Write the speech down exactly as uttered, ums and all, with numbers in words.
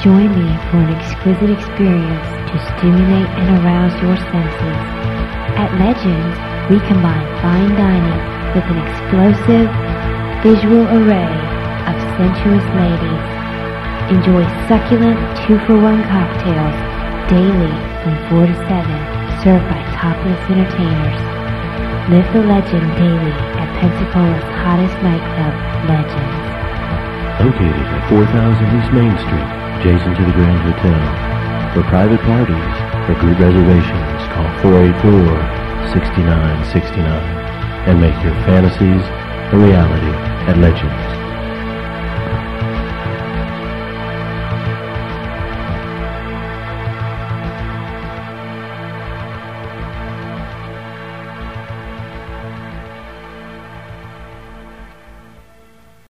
Join me for an exquisite experience to stimulate and arouse your senses. At Legends, we combine fine dining with an explosive visual array of sensuous ladies. Enjoy succulent two-for-one cocktails daily from four to seven, served by topless entertainers. Live the legend daily at Pensacola's hottest nightclub, Legends. Located at four thousand East Main Street, adjacent to the Grand Hotel. For private parties or group reservations, call four eight four, six nine six nine and make your fantasies a reality at Legends.